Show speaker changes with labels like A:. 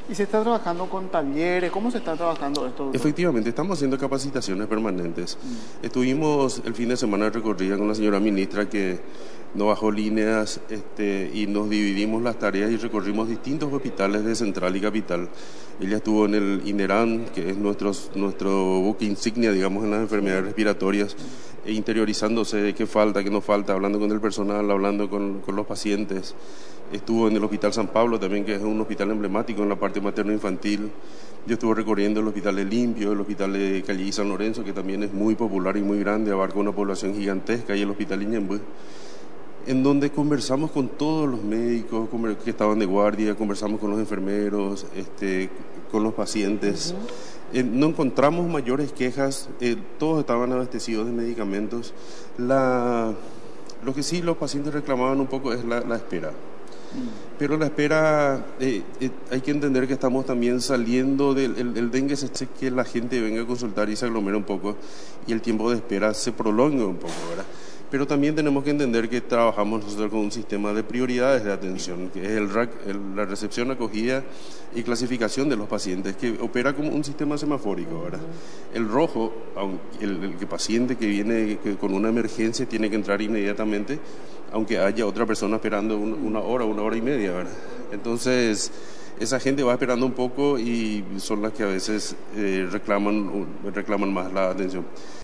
A: ¿Y se está trabajando con talleres? ¿Cómo se está trabajando esto, doctor?
B: Efectivamente, estamos haciendo capacitaciones permanentes.
A: Mm.
B: Estuvimos el fin de semana de recorrida con la señora ministra que nos bajó líneas y nos dividimos las tareas y recorrimos distintos hospitales de Central y Capital. Ella estuvo en el INERAN, que es nuestro buque insignia, digamos, en las enfermedades respiratorias, e interiorizándose de qué falta, qué no falta, hablando con el personal, hablando con los pacientes. Estuvo en el Hospital San Pablo también, que es un hospital emblemático en la parte materno-infantil. Yo estuve recorriendo el Hospital de Limpio, el Hospital de Calle San Lorenzo, que también es muy popular y muy grande, abarca una población gigantesca, y el Hospital Iñembú, en donde conversamos con todos los médicos que estaban de guardia, conversamos con los enfermeros, con los pacientes. No encontramos mayores quejas, todos estaban abastecidos de medicamentos. Lo que sí los pacientes reclamaban un poco es la espera. Pero la espera, hay que entender que estamos también saliendo del dengue, se hace que la gente venga a consultar y se aglomera un poco y el tiempo de espera se prolonga un poco, ¿verdad? Pero también tenemos que entender que trabajamos nosotros con un sistema de prioridades de atención, que es el RAC, la recepción, acogida y clasificación de los pacientes, que opera como un sistema semafórico, ¿verdad? El rojo, el paciente que viene con una emergencia tiene que entrar inmediatamente, aunque haya otra persona esperando una hora y media, ¿verdad? Entonces, esa gente va esperando un poco y son las que a veces reclaman más la atención.